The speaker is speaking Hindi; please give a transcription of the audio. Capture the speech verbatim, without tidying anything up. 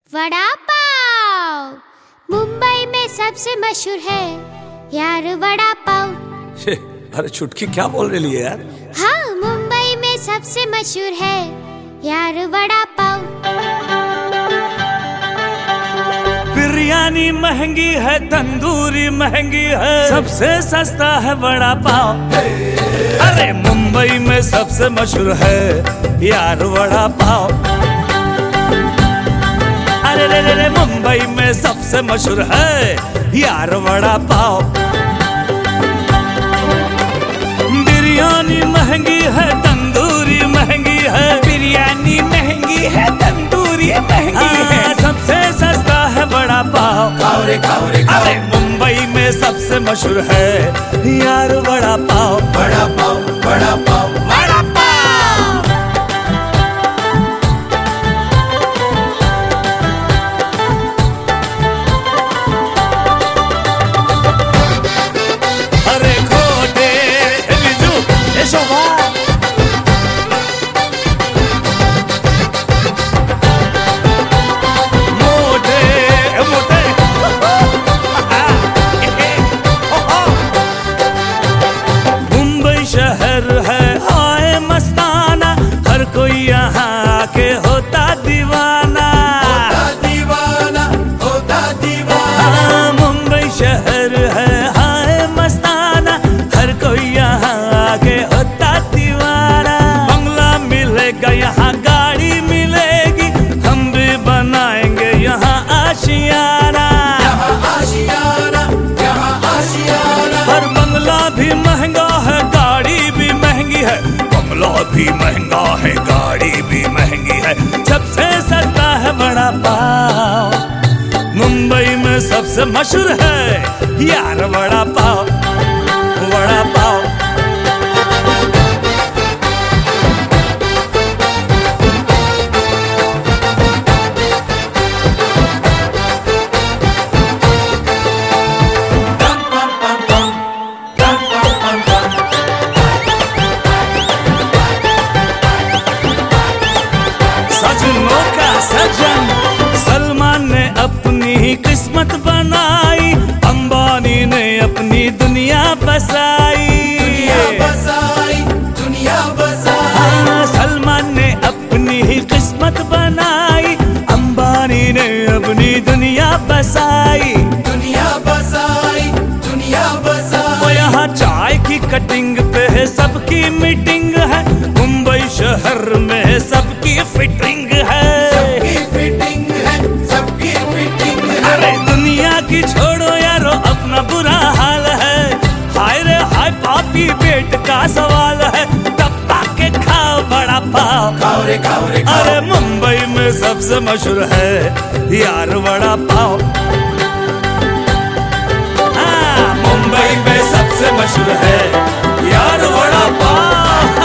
वड़ा पाव मुंबई में सबसे मशहूर है यार वड़ा पाव। अरे चुटकी क्या बोल रही है यार? हाँ, मुंबई में सबसे मशहूर है यार वड़ा पाव। बिरयानी महंगी है, तंदूरी महंगी है, सबसे सस्ता है वड़ा पाव। अरे मुंबई में सबसे मशहूर है यार वड़ा पाव। अरे रे रे रे मुंबई में सबसे मशहूर है यार वड़ा पाव। बिरयानी महंगी है, तंदूरी महंगी है, बिरयानी महंगी है, तंदूरी महंगी है, सबसे सस्ता है वड़ा पाव। खाओ रे खाओ रे खाओ। अरे मुंबई में सबसे मशहूर है यार वड़ा पाव। वड़ा पाव वड़ा पाव वड़ा पाव। अरे खोटे बिजू ये शोभा मोटे मोटे मुंबई शहर है हाय मस्ताना, हर कोई यहाँ के होता दीवाना। होता दीवाना होता दीवाना। हाँ, मुंबई शहर है हाय मस्ताना, हर कोई यहाँ के होता दीवाना। बंगला मिलेगा यहाँ, गाड़ी मिलेगी, हम भी बनाएंगे यहाँ आशियाना। यहाँ आशियाना यहाँ आशियाना। हर बंगला भी महंगा है, गाड़ी भी महंगी है, बंगला भी महंगा है, गाड़ी भी महंगी है, सबसे सस्ता है वड़ा पाव। मुंबई में सबसे मशहूर है यार vada pav. Vada pav Dum pam pam pam dum pam pam pam। सजनों का सजन सलमान ने अपनी किस्मत बनाई, अंबानी ने अपनी दुनिया बसाई। दुनिया बसाई दुनिया बसाई। हाँ, सलमान ने अपनी ही किस्मत बनाई, अंबानी ने अपनी दुनिया बसाई। दुनिया बसाई दुनिया बसाई। वो यहाँ चाय की कटिंग पे है सबकी मीटिंग है, मुंबई शहर में सबकी फिटिंग है। सबकी फिटिंग है सबकी फिटिंग है। अरे दुनिया की छोड़ो यारो, अपना बुरा हाल है। हाय रे हाय पापी पेट का सवाल है, दबा के खाओ बड़ा पाव। खाओ रे खाओ रे खाओ। अरे मुंबई में सबसे मशहूर है यार वड़ा पाव। हाँ, मुंबई में सबसे मशहूर है यार वड़ा पाव।